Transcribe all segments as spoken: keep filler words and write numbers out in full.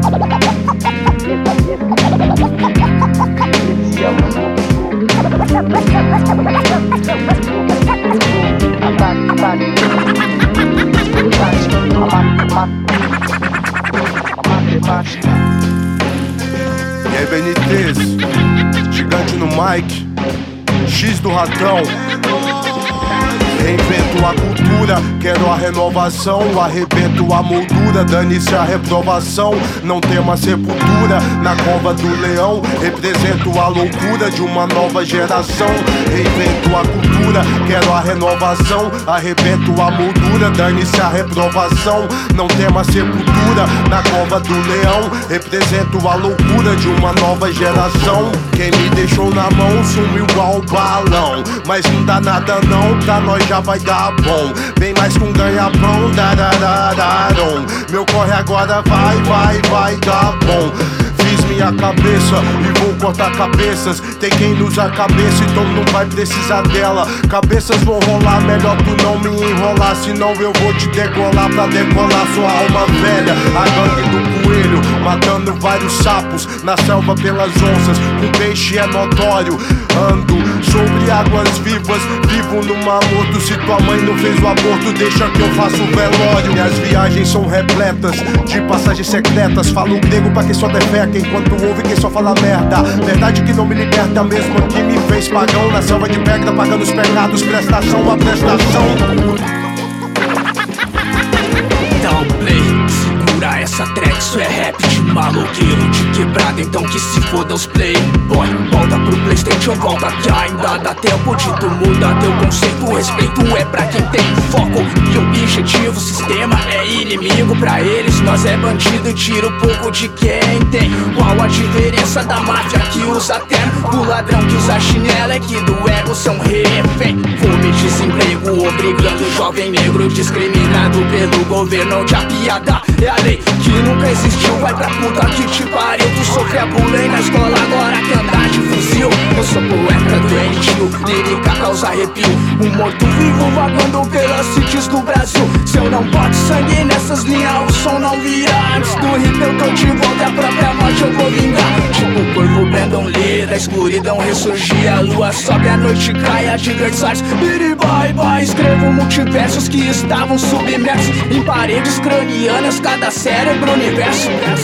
E aí, Benítez, gigante no mic, X do ratão. Reinvento a cultura, quero a renovação. Arrebento a moldura, dane-se a reprovação. Não tema sepultura na cova do leão. Represento a loucura de uma nova geração. Reinvento a cultura, quero a renovação. Arrebento a moldura, dane-se a reprovação. Não tema sepultura na cova do leão. Represento a loucura de uma nova geração. Quem me deixou na mão sumiu igual balão. Mas não dá nada não, pra nós já vai dar bom. Bem mais com ganha-pão, dararararam. Meu corre agora vai, vai, vai dar bom. Fiz minha cabeça e vou cortar cabeças. Tem quem usa a cabeça, então não vai precisar dela. Cabeças vão rolar, melhor tu não me enrolar. Senão eu vou te degolar pra decolar sua alma velha. A gangue do coelho, matando vários sapos na selva pelas onças. Com peixe é notório. Ando sobre águas vivas, vivo no mar morto. Se tua mãe não fez o aborto, deixa que eu faço o velório. Minhas viagens são repletas de passagens secretas. Falo grego pra quem só defeca, enquanto ouve quem só fala merda. Verdade que não me liberta, mesmo que me fez pagão. Na selva de pedra, pagando os pecados, prestação a prestação. Dá um play, segura essa track, isso é rap de maloqueiro, de quebrada, então que se foda os play. Boy, volta pro Playstation, volta que ainda dá tempo de tu mudar teu conceito. O respeito é pra quem tem foco e objetivo. O sistema é inimigo pra eles, nós é bandido, tira um pouco de quem tem. Qual a diferença da máfia que usa terno? O ladrão que usa chinela é que do ego são refém. Fome, desemprego, obrigando o jovem negro discriminado pelo governo, onde a piada é a lei que nunca existiu. Vai pra puta que te pariu. Tu sofre a bullying na escola, agora que andar de fuzil. Eu sou poeta doentio, lírica causa arrepio. Um morto-vivo vagando pelas cities do Brasil. Se eu não boto sangue nessas linhas, o som não vira. Antes do hip eu tô de volta, a própria morte eu vou vingar. Tipo o corvo Brandon Lee, da escuridão ressurgir. A lua sobe, a noite cai, adversários biri bye bye. Escrevo multiversos que estavam submersos em paredes cranianas, cada cérebro universo.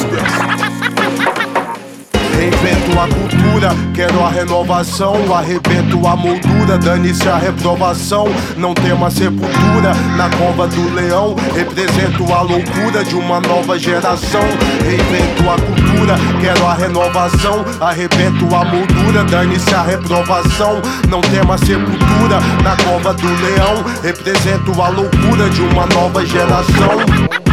Reinvento a cultura, quero a renovação. Arrebento a moldura, dane-se a reprovação. Não tema sepultura na cova do leão. Represento a loucura de uma nova geração. Reinvento a cultura, quero a renovação. Arrebento a moldura, dane-se a reprovação. Não tema sepultura na cova do leão. Represento a loucura de uma nova geração.